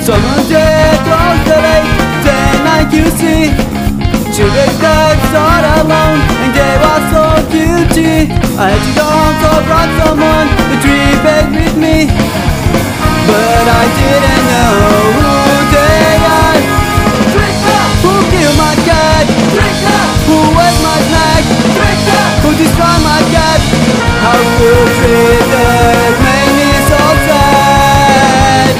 Sonunda closely, then I could see children that's all alone, and they were so guilty. I had to go home to brought someone to dream back with me, but I didn't know who they are. Who killed my cat? Who ate my snack? Who destroyed my cat? How could treaters make me so sad?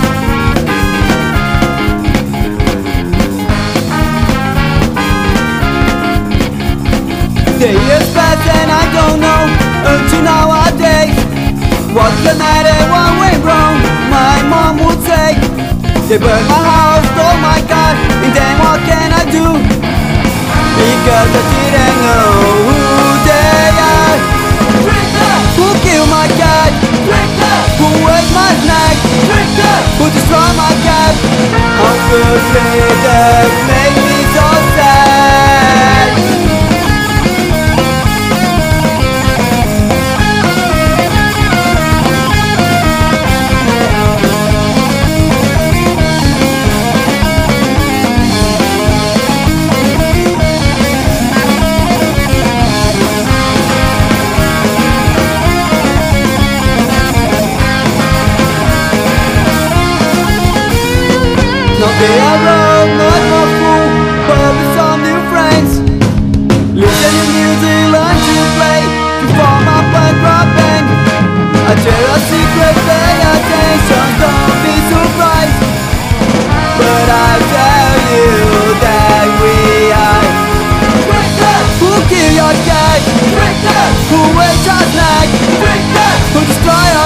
The years pass and I don't know until nowadays what's the matter, what went wrong? My mom would say they burned my house, stole my car, and then what can I do? Because I didn't know who they are. Who killed my cat? Who ate my snack? Who destroyed my cat? How could traitors make me so sad? They are wrong, not more fool, but with some new friends. Listen to music, learn to play, to form up a rock band. I share a secret, pay attention, don't be surprised. But I tell you that we are who kill your cat? Who ate your snack? Who destroy